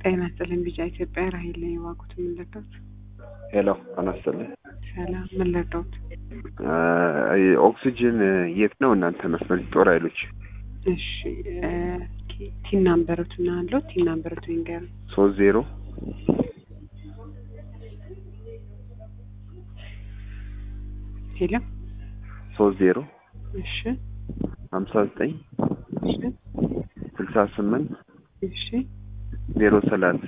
ጤና ይስጥልኝ ቢጫ ኢትዮጵያ ራሄል ነኝ ዋቁት ምን ልርዳዎት? ሄሎ አናስተለ ሰላም ምን ልርዳዎት? ኦክሲጅን የት ነው እናንተ መስመር ጦር ኃይሎች? እሺ ቲን ናምበሩትና አለው ቲን ናምበሩት ይንገር 30 ሄሎ 30 እሺ 59 እሺ 68 እሺ 030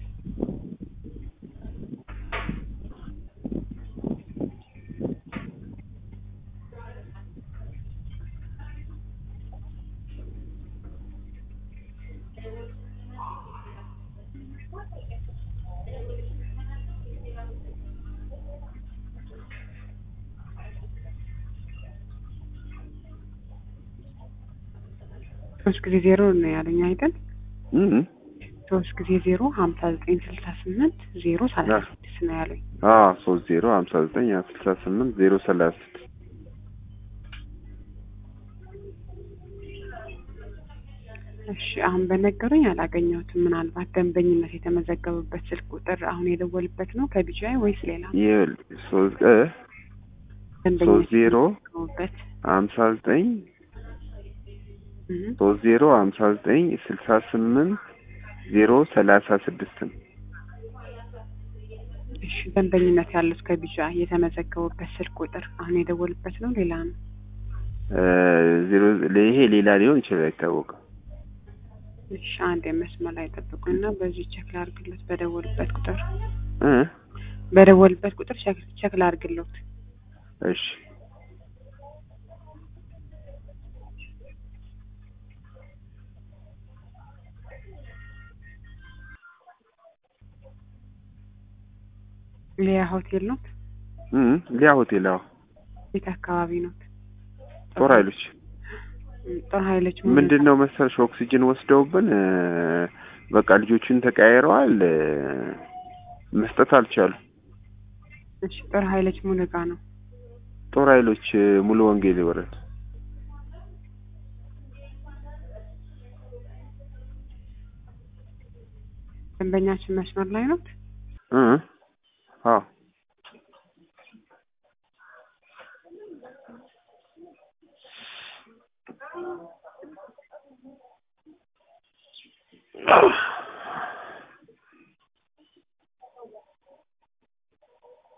3 ጊዜ 0 ነው ያለኝ አይደል? 3 ጊዜ 0 59 68 036 ነው ያለኝ። 30 59 68 030 እሺ አሁን በነገሩኝ አላገኘሁትም። ምናልባት ደንበኝነት የተመዘገበበት ስልክ ቁጥር አሁን የደወልበት ነው ከቢጂአይ ወይስ ሌላ? ይል 3 ደንበኝነት 30 የተመዘገበበት 59 30 59 68 036 እሺ ደንበኝነት ያሉት ከቢጂአይ የተመዘገበበት ስልክ ቁጥር አሁን የደወልበት ነው ሌላ ነው? ይሄ ሌላ ሊሆን ይችላል አይታወቅም። እሺ አንድ መስመር ላይ ጠብቁና በዚህ ቼክ ላድርግለት በደወልበት ቁጥር ቼክ ላድርግለት። እሺ ሊያ ሆቴል ነው? ሊያ ሆቴል አዎ። የት አካባቢ ነው? ጦር ኃይሎች ምንድነው መሰልሽ ኦክሲጅን ወስደውብን በቃ ልጆቹን ተቀያይረዋል መስጠት አልቻሉ። እሺ ጦር ኃይሎች ሙሉ ጋር ነው? ጦር ኃይሎች ሙሉ ወንጌል ይወረድ። ደንበኛችን መስመር ላይ ነው? አዎ